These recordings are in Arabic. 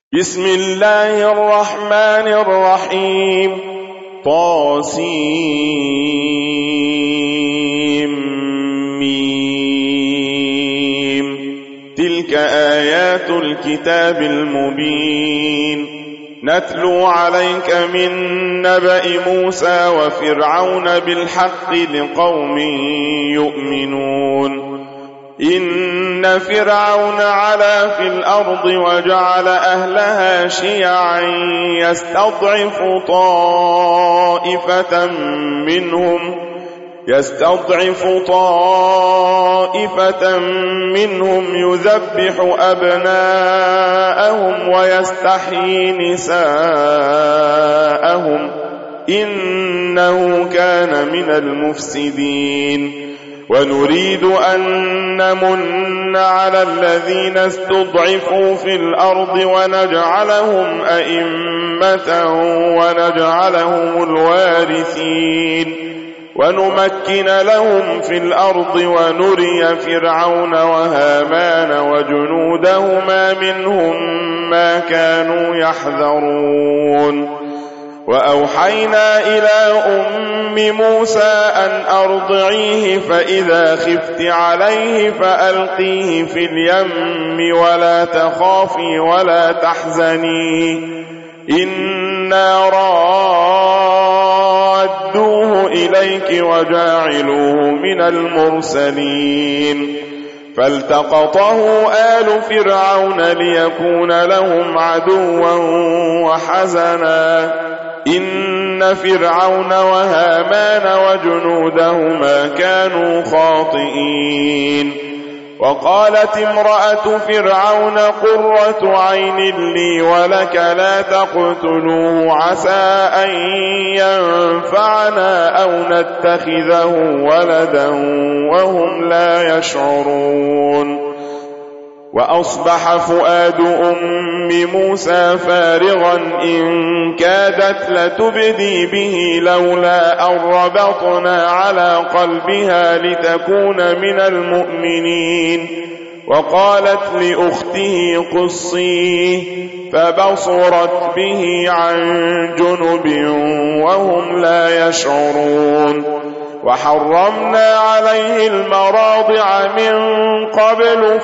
بسم الله الرحمن الرحيم طاسيم تلك آيات الكتاب المبين نتلو عليك من نبأ موسى وفرعون بالحق لقوم يؤمنون إن فرعون علا في الأرض وجعل أهلها شيعا يستضعف طائفة منهم يذبح أبناءهم ويستحيي نساءهم إنه كان من المفسدين ونريد أن نمن على الذين استضعفوا في الأرض ونجعلهم أئمة ونجعلهم الوارثين ونمكن لهم في الأرض ونري فرعون وهامان وجنودهما منهم ما كانوا يحذرون وأوحينا إلى أم موسى أن أرضعيه فإذا خفت عليه فألقيه في اليم ولا تخافي ولا تحزني إنا رادوه إليك وجاعلوه من المرسلين فالتقطه آل فرعون ليكون لهم عدوا وحزنا إن فرعون وهامان وجنودهما كانوا خاطئين وقالت امرأة فرعون قرة عين لي ولك لا تقتلوه عسى أن ينفعنا أو نتخذه ولدا وهم لا يشعرون وأصبح فؤاد أم موسى فارغا إن كادت لتبدي به لولا أن ربطنا على قلبها لتكون من المؤمنين وقالت لأخته قصيه فبصرت به عن جنب وهم لا يشعرون وحرمنا عليه المراضع من قبل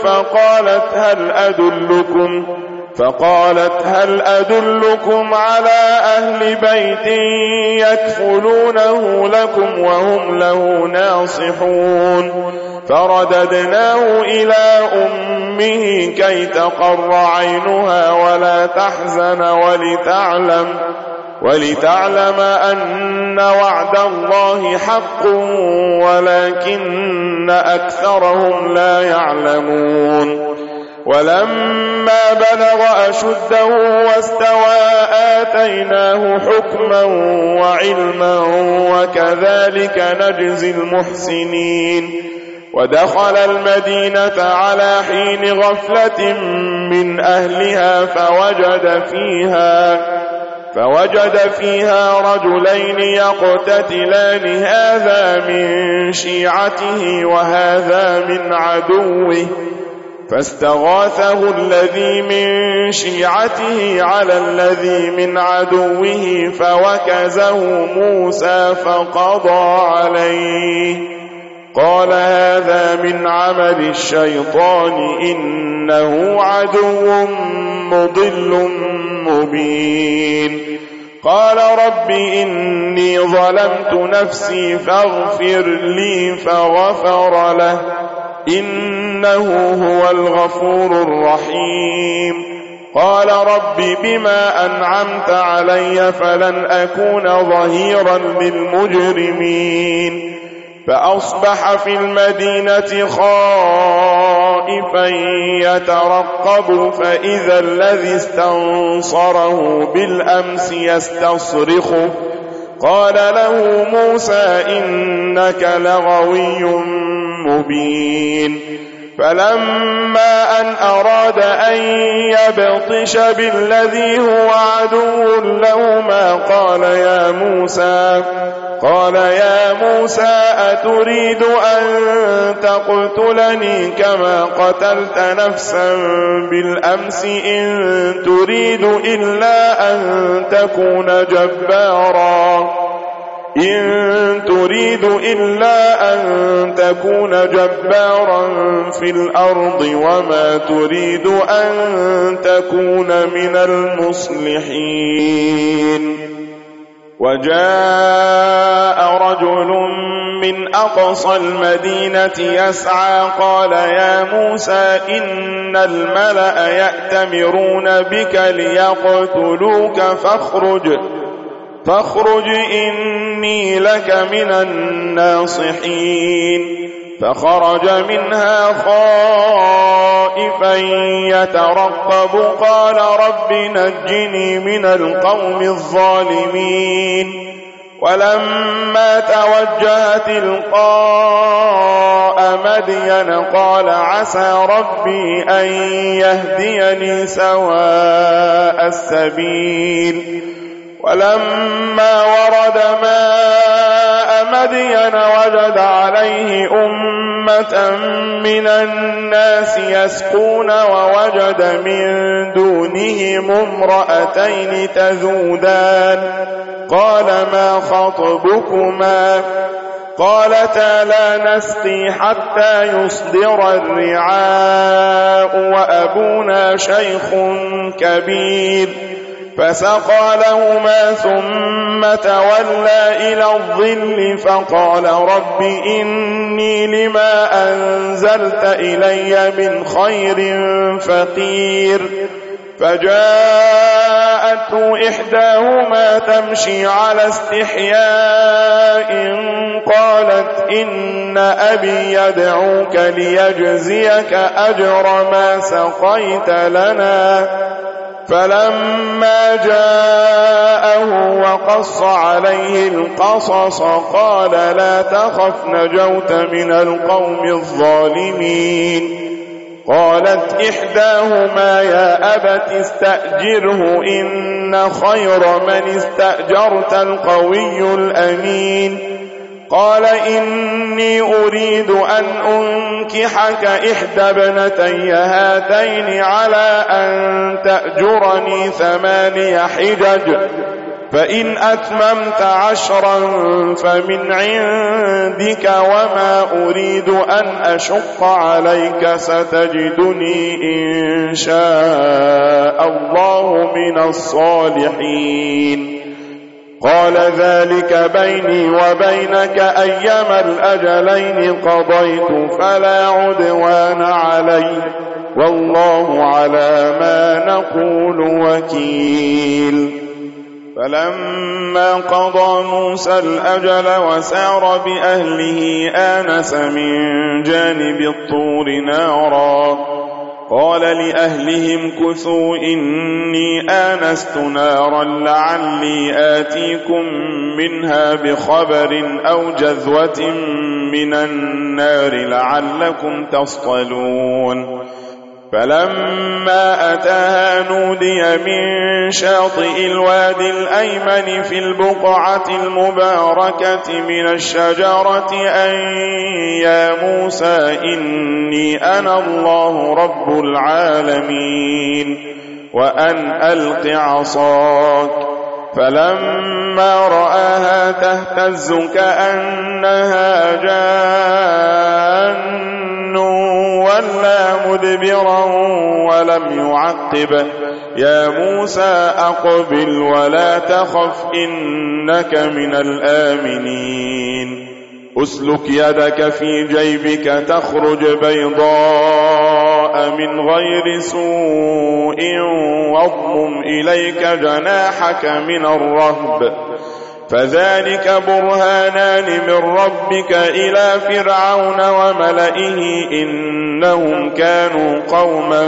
فقالت هل أدلكم على أهل بيت يكفلونه لكم وهم له ناصحون فرددناه إلى أمه كي تقر عينها ولا تحزن ولتعلم أن وعد الله حق ولكن أكثرهم لا يعلمون ولما بلغ أشده واستوى آتيناه حكما وعلما وكذلك نجزي المحسنين ودخل المدينة على حين غفلة من أهلها فوجد فيها رجلين يقتتلان هذا من شيعته وهذا من عدوه فاستغاثه الذي من شيعته على الذي من عدوه فوكزه موسى فقضى عليه قال هذا من عمل الشيطان إنه عدو مضل مبين قال رب إني ظلمت نفسي فاغفر لي فغفر له إنه هو الغفور الرحيم قال رب بما أنعمت علي فلن أكون ظهيرا للمجرمين فأصبح في المدينة خائفا يترقب فإذا الذي استنصره بالأمس يستصرخه قال له موسى إنك لغوي مبين فلما أن أراد أن يبطش بالذي هو عدو لهما قال يا موسى أتريد أن تقتلني كما قتلت نفسا بالأمس إن تريد إلا أن تكون جبارا في الأرض وما تريد أن تكون من المصلحين. وجاء رجل من أقصى المدينة يسعى قال يا موسى إن الملأ يأتمرون بك ليقتلوك فاخرج إني لك من الناصحين. فخرج منها خائفا يترقب قال رب نجني من القوم الظالمين. ولما توجه تلقاء مدين قال عسى ربي أن يهديني سواء السبيل. ولما ورد ماء مدين وجد عليه أمة من الناس يسقون ووجد من دونهم امرأتين تذودان قال ما خطبكما قالتا لا نسقي حتى يصدر الرعاء وأبونا شيخ كبير. فسقى لهما ثم تولى إلى الظل فقال رب إني لما أنزلت إلي من خير فقير. فجاءته إحداهما تمشي على استحياء قالت إن أبي يدعوك ليجزيك أجر ما سقيت لنا. فلما جاءه وقص عليه القصص قال لا تخف نجوت من القوم الظالمين. قالت إحداهما يا أبت استأجره إن خير من استأجرت القوي الأمين. قال إني أريد أن أنكحك إحدى ابنتي هاتين على أن تأجرني 8 حجج فإن أتممت 10 فمن عندك وما أريد أن أشق عليك ستجدني إن شاء الله من الصالحين. قال ذلك بيني وبينك أيما الأجلين قضيت فلا عدوان علي والله على ما نقول وكيل. فلما قضى موسى الأجل وسار بأهله آنس من جانب الطور نارا قال لأهلهم كثوا إني آنست نارا لعلي آتيكم منها بخبر أو جذوة من النار لعلكم تصطلون. فلما أتاها نودي من شاطئ الوادي الأيمن في البقعة المباركة من الشجرة أن يا موسى إني أنا الله رب العالمين وأن ألق عصاك. فلما رآها تهتز كأنها جان ولا مدبرا ولم يعقب يا موسى أقبل ولا تخف إنك من الآمنين. أسلك يدك في جيبك تخرج بيضاء من غير سوء واضمم إليك جناحك من الرهب فذلك برهانان من ربك إلى فرعون وملئه إنهم كانوا قوما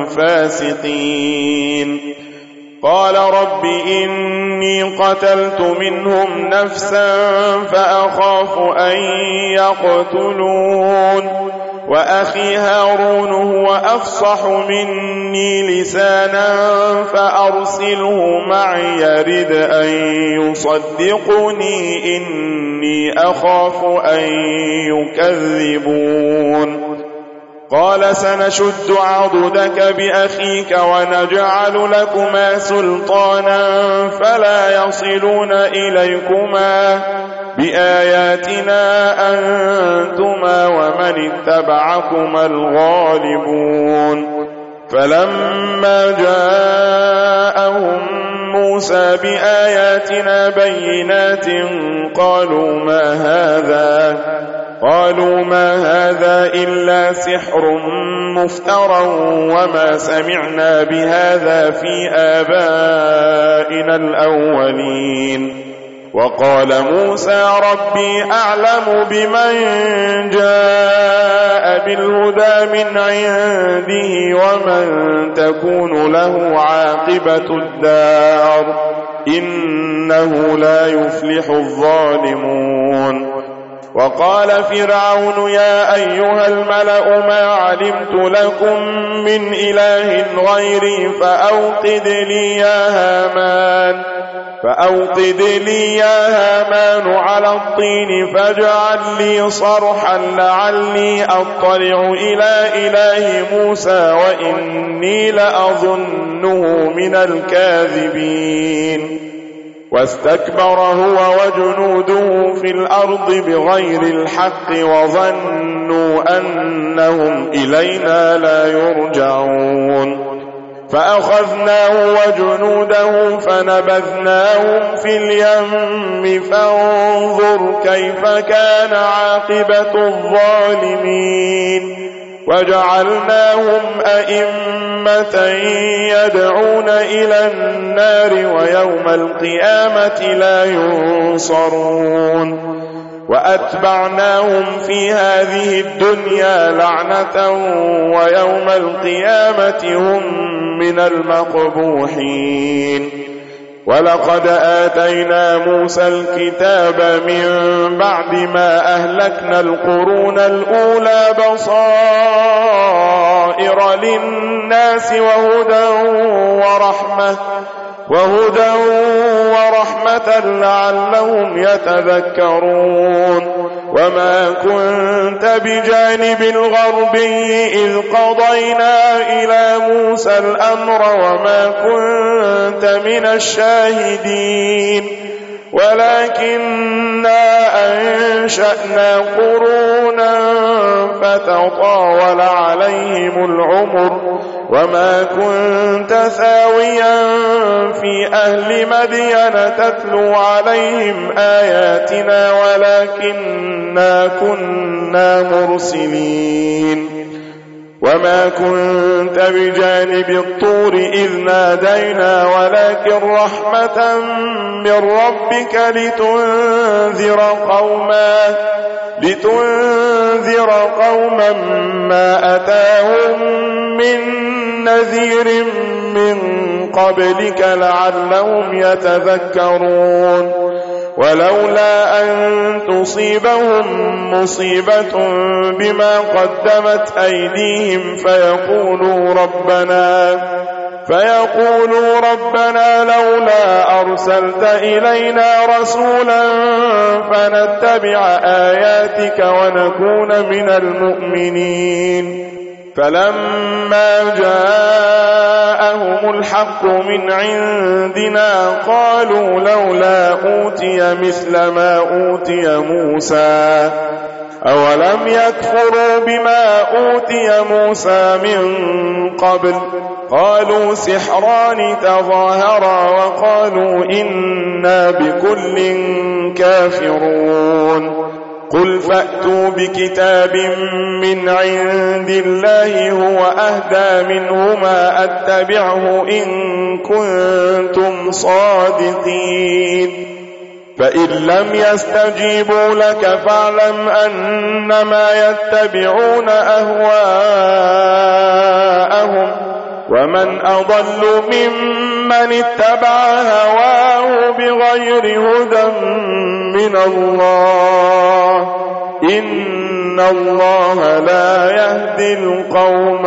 فاسقين. قال رب إني قتلت منهم نفسا فأخاف أن يقتلون وأخي هارون هو أفصح مني لسانا فأرسله معي يرد أن يصدقني إني أخاف أن يكذبون. قال سنشد عضدك بأخيك ونجعل لكما سلطانا فلا يصلون إليكما بآياتنا أنتما ومن اتبعكما الغالبون. فلما جاءهم موسى بآياتنا بينات قالوا ما هذا إلا سحر مفترى وما سمعنا بهذا في آبائنا الأولين. وقال موسى ربي أعلم بمن جاء بالهدى من عنده ومن تكون له عاقبة الدار إنه لا يفلح الظالمون. وقال فرعون يا أيها الملأ ما علمت لكم من إله غيري فأوقد لي يا هامان على الطين فاجعل لي صرحا لعلي أطلع إلى إله موسى وإني لأظنه من الكاذبين. واستكبر هو وجنوده في الأرض بغير الحق وظنوا أنهم إلينا لا يرجعون. فأخذناه وجنوده فنبذناهم في اليم فانظر كيف كان عاقبة الظالمين. وجعلناهم أئمة يدعون إلى النار ويوم القيامة لا ينصرون. وأتبعناهم في هذه الدنيا لعنة ويوم القيامة هم من المقبوحين. ولقد آتينا موسى الكتاب من بعد ما أهلكنا القرون الأولى بصائر للناس وهدى ورحمة لعلهم يتذكرون. وما كنت بجانب الغربي إذ قضينا إلى موسى الأمر وما كنت من الشاهدين ولكننا أنشأنا قرونا فتطاول عليهم العمر وما كنت ثاويا في أهل مدين تتلو عليهم آياتنا ولكننا كنا مرسلين. وما كنت بجانب الطور إذ نادينا ولكن رحمة من ربك لتنذر قوما ما أتاهم من نذير من قبلك لعلهم يتذكرون. ولولا أن تصيبهم مصيبة بما قدمت أيديهم فيقولوا ربنا لولا أرسلت إلينا رسولا فنتبع آياتك ونكون من المؤمنين. فلما جاءهم الحق من عندنا قالوا لولا أوتي مثل ما أوتي موسى أولم يكفروا بما أوتي موسى من قبل قالوا سحران تظاهرا وقالوا إنا بكل كافرون. قل فأتوا بكتاب من عند الله هو أهدى منهما أتبعه إن كنتم صادقين. فإن لم يستجيبوا لك فاعلم أنما يتبعون أهواءهم ومن أضل ممن اتبع هواه بغير هدى من الله إن الله لا يهدي القوم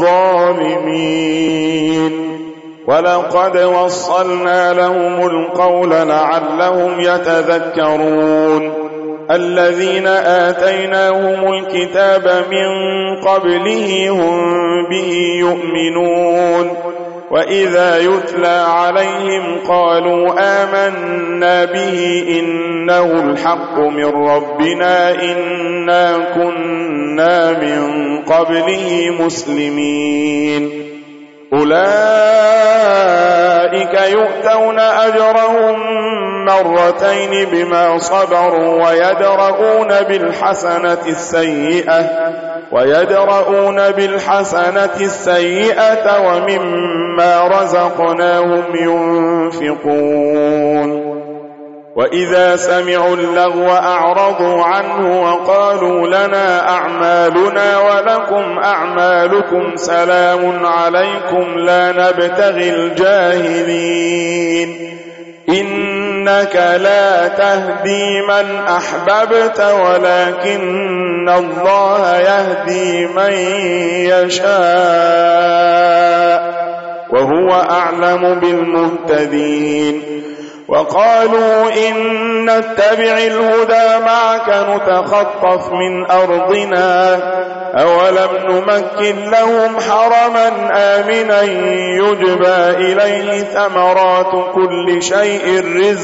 الظالمين. ولقد وصلنا لهم القول لعلهم يتذكرون. الذين آتيناهم الكتاب من قبله هم به يؤمنون وإذا يتلى عليهم قالوا آمنا به إنه الحق من ربنا إنا كنا من قبله مسلمين. أولئك يؤتون أجرهم مرتين بما صبروا ويدرؤون بالحسنة السيئة ومما رزقناهم ينفقون. وإذا سمعوا اللغو أعرضوا عنه وقالوا لنا أعمالنا ولكم أعمالكم سلام عليكم لا نبتغي الجاهلين. إنك لا تهدي من أحببت ولكن الله يهدي من يشاء وهو أعلم بالمهتدين. وقالوا إن نتبع الهدى معك نتخطف من أرضنا أولم نمكن لهم حرما آمنا يجبى إليه ثمرات كل شيء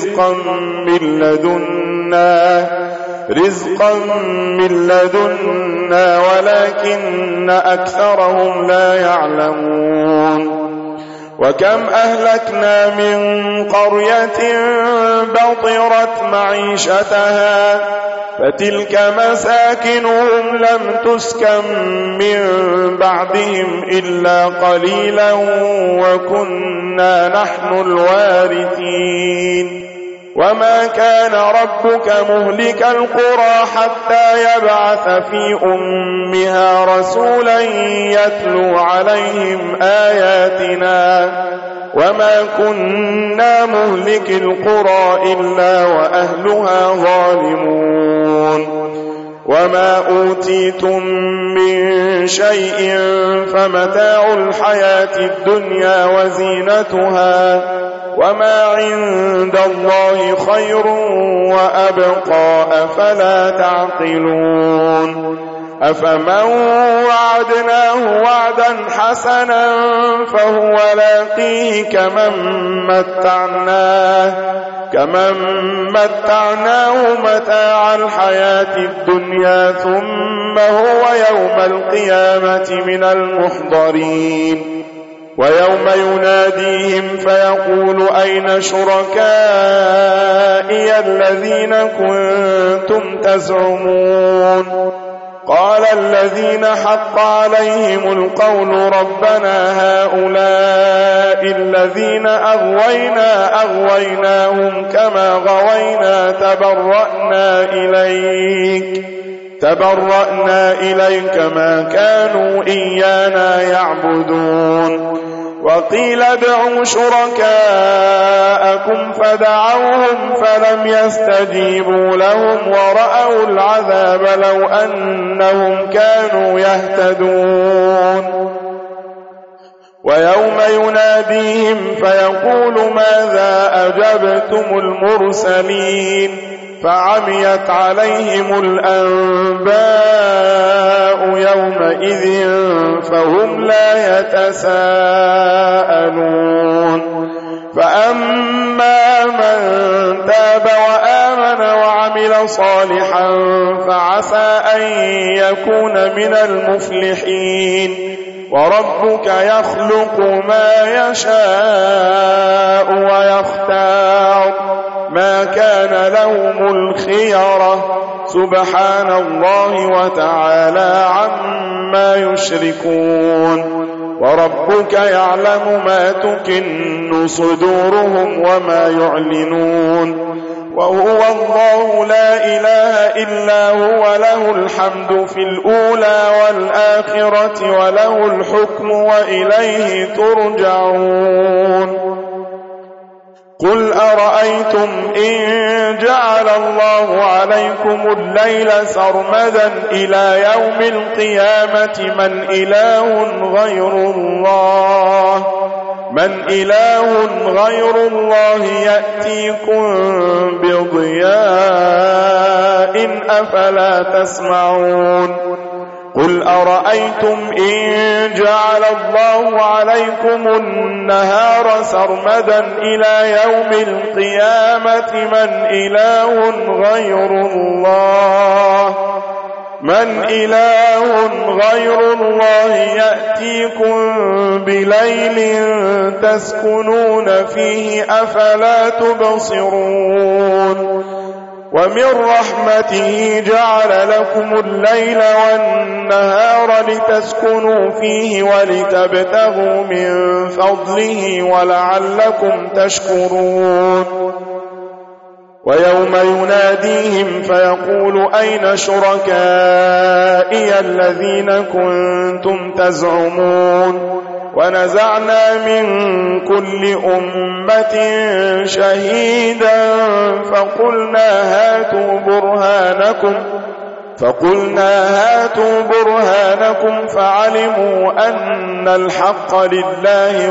رزقا من لدنا ولكن أكثرهم لا يعلمون. وكم أهلكنا من قرية بطرت معيشتها فتلك مساكنهم لم تسكن من بعدهم إلا قليلا وكنا نحن الوارثين. وما كان ربك مهلك القرى حتى يبعث في أمها رسولا يتلو عليهم آياتنا وما كنا مهلك القرى إلا وأهلها ظالمون. وما أوتيتم من شيء فمتاع الحياة الدنيا وزينتها وما عند الله خير وأبقى أفلا تعقلون. أفمن وعدناه وعدا حسنا فهو لاقيه كمن متعناه متاع الحياة الدنيا ثم هو يوم القيامة من المحضرين. ويوم يناديهم فيقول أين شركائي الذين كنتم تزعمون قال الذين حق عليهم القول ربنا هؤلاء الذين أغويناهم كما غوينا تبرأنا إليك ما كانوا إيانا يعبدون. وقيل ادعوا شركاءكم فدعوهم فلم يستجيبوا لهم ورأوا العذاب لو أنهم كانوا يهتدون. ويوم يناديهم فيقول ماذا أجبتم المرسلين فعميت عليهم الأنباء يومئذ فهم لا يتساءلون. فأما من تاب وآمن وعمل صالحا فعسى أن يكون من المفلحين. وربك يخلق ما يشاء ويختار ما كان لهم الخيرة سبحان الله وتعالى عما يشركون. وربك يعلم ما تكن صدورهم وما يعلنون. وهو الله لا إله إلا هو له الحمد في الأولى والآخرة وله الحكم وإليه ترجعون. قل أرأيتم إن جعل الله عليكم الليل سرمدا إلى يوم القيامة من إله غير الله يأتيكم بضياء أفلا تسمعون قل أرأيتم إن جعل الله عليكم النهار سرمدا إلى يوم القيامة من إله غير الله يأتيكم بليل تسكنون فيه أفلا تبصرون ومن رحمته جعل لكم الليل والنهار لتسكنوا فيه ولتبتغوا من فضله ولعلكم تشكرون ويوم يناديهم فيقول أين شركائي الذين كنتم تزعمون ونزعنا من كل أمة شهيدا فقلنا هاتوا برهانكم فعلموا أن الحق لله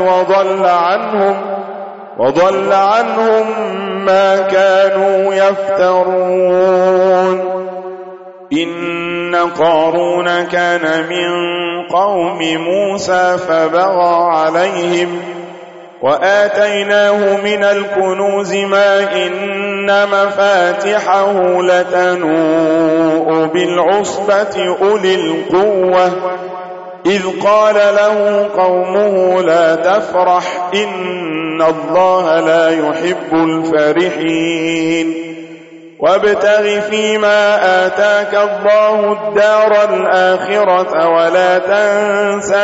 وضل عنهم ما كانوا يفترون إن قارون كان من قوم موسى فبغى عليهم وآتيناه من الكنوز ما إن مفاتحه لتنوء بالعصبة أولي القوة إذ قال له قومه لا تفرح إن الله لا يحب الفرحين وابتغ فيما آتاك الله الدار الآخرة ولا تنس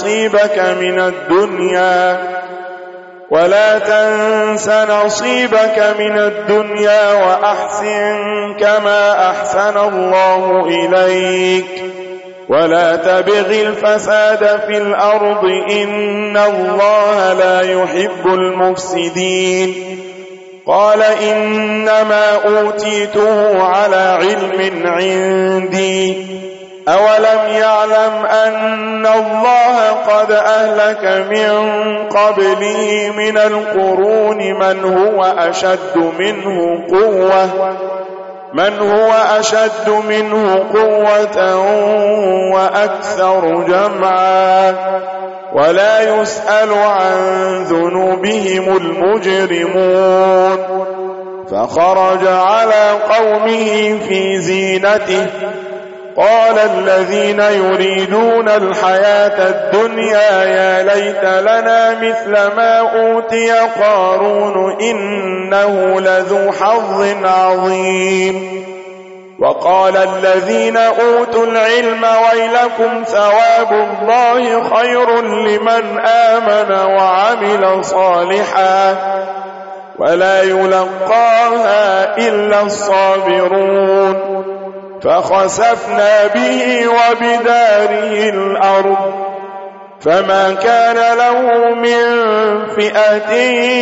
نصيبك من الدنيا وأحسن كما أحسن الله إليك ولا تبغ الفساد في الأرض إن الله لا يحب المفسدين قال إنما أوتيته على علم عندي أولم يعلم أن الله قد أهلك من قبله من القرون من هو أشد منه قوة وأكثر جمعا ولا يسأل عن ذنوبهم المجرمون فخرج على قومه في زينته قال الذين يريدون الحياة الدنيا يا ليت لنا مثل ما أوتي قارون إنه لذو حظ عظيم وقال الذين أوتوا العلم ويلكم ثواب الله خير لمن آمن وعمل صالحا ولا يلقاها إلا الصابرون فخسفنا به وبداره الأرض فما كان له من فئة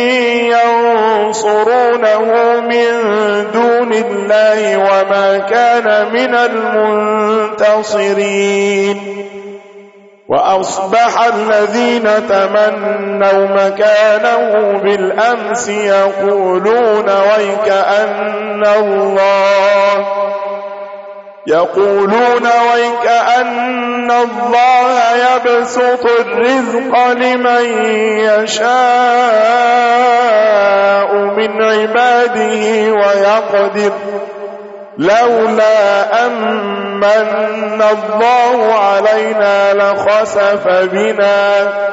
ينصرونه من دون الله وما كان من المنتصرين وأصبح الذين تمنوا مكانه بالأمس يقولون ويكأن الله يبسط الرزق لمن يشاء من عباده ويقدر لولا أمن الله علينا لخسف بنا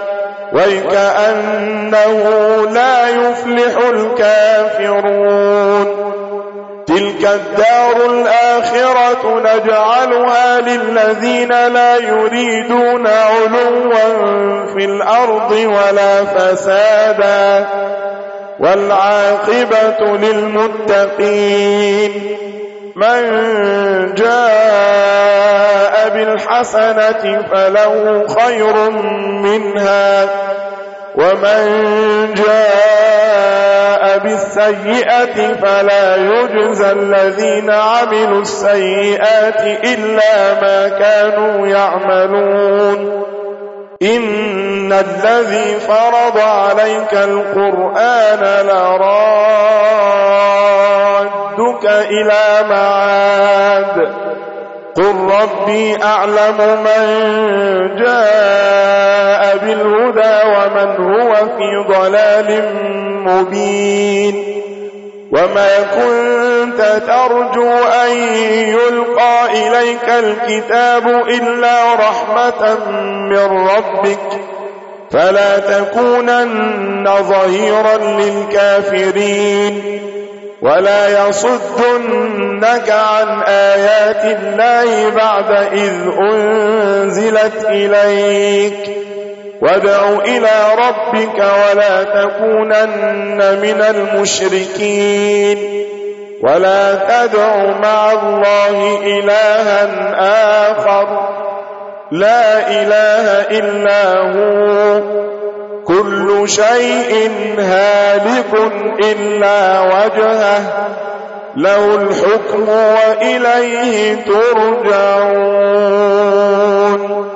ويكأنه لا يفلح الكافرون تلك الدار الآخرة نجعلها للذين لا يريدون علوا في الأرض ولا فسادا والعاقبة للمتقين من جاء بالحسنة فله خير منها ومن جاء السيئة فلا يجزى الذين عملوا السيئات إلا ما كانوا يعملون إن الذي فرض عليك القرآن لرادك إلى معاد قل ربي أعلم من جاء بالهدى ومن هو في ضلال مبين وما كنت ترجو أن يلقى إليك الكتاب إلا رحمة من ربك فلا تكونن ظهيرا للكافرين ولا يصدنك عن آيات الله بعد إذ أنزلت إليك وادع إلى ربك ولا تكونن من المشركين ولا تدع مع الله إلها آخر لا إله إلا هو كل شيء هالك إلا وجهه له الحكم وإليه ترجعون